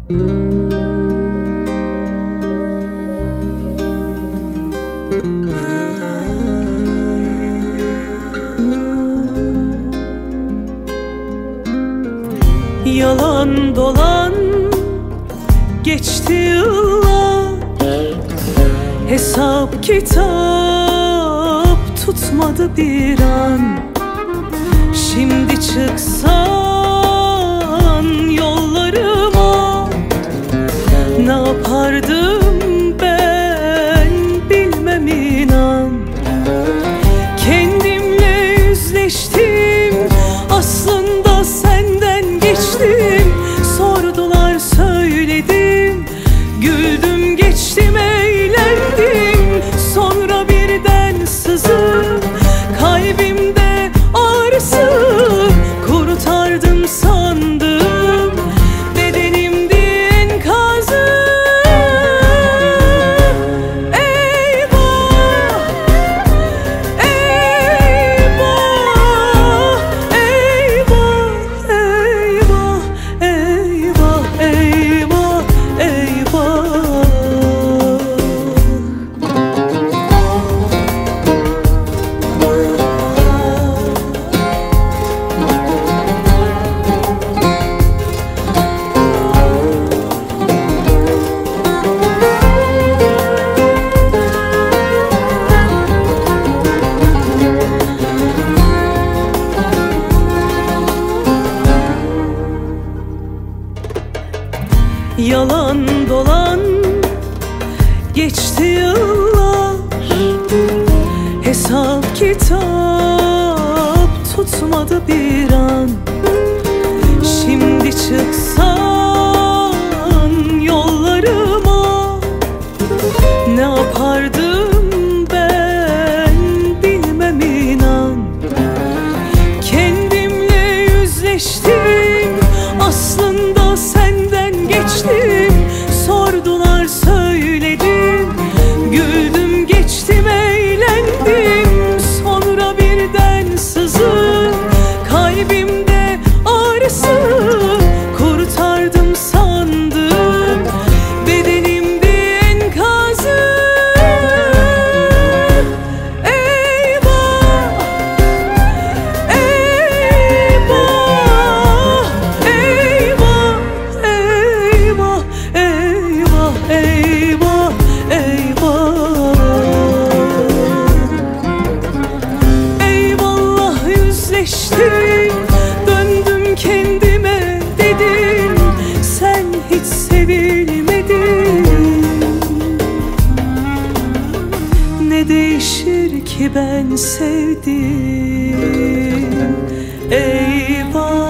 Yalan dolan geçti yıllar, hesap kitap tutmadı bir an. Şimdi çıksan yollarıma, ne yapardım ben bilmem inan. Kendimle yüzleştim, aslında senden geçtim. Sordular söyledim, güldüm geçtim eğlendim. Sonra birden sızıp kalbimde ağrısı, kurutardım sandım bedenimdi enkazı. Eyvah, eyvah, eyvah, eyvah, eyvah, eyvah, yalan dolan geçti yıllar, hesap kitap tutmadı bir an. Şimdi çıksan yollarıma, ne yapardım ben bilmem inan. Kendimle yüzleştim, aslında senden geçtim. Sordular söyledim, güldüm geçtim eğlendim. Sonra birden sızıp kalbimde ağrısı, kurtardım sandım bedenimdi enkazı. Eyvah, eyvah, eyvah, eyvah, eyvah, eyvah, eyvah. Eyvallah yüzleştim, döndüm kendime dedim, sen hiç sevilmedin. Ne değişir ki ben sevdim? Eyvah.